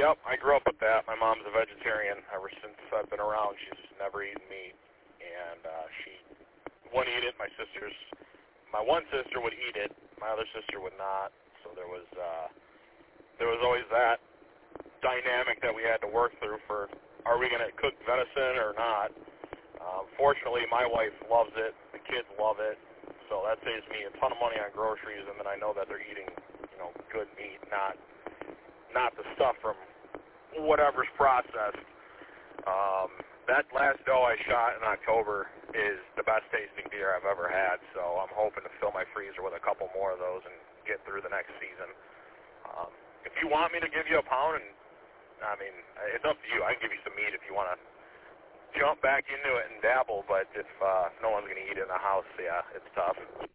Yep, I grew up with that. My mom's a vegetarian. Ever since I've been around, she's never eaten meat, and she wouldn't eat it. My one sister would eat it. My other sister would not. So there was always that dynamic that we had to work through for, are we going to cook venison or not? Fortunately, my wife loves it. The kids love it. So that saves me a ton of money on groceries, and then I know that they're eating, good meat, not the stuff from whatever's processed. That last doe I shot in October is the best tasting deer I've ever had, so I'm hoping to fill my freezer with a couple more of those and get through the next season. If you want me to give you a pound, and it's up to you. I can give you some meat if you want to jump back into it and dabble, but if no one's going to eat it in the house, yeah, it's tough.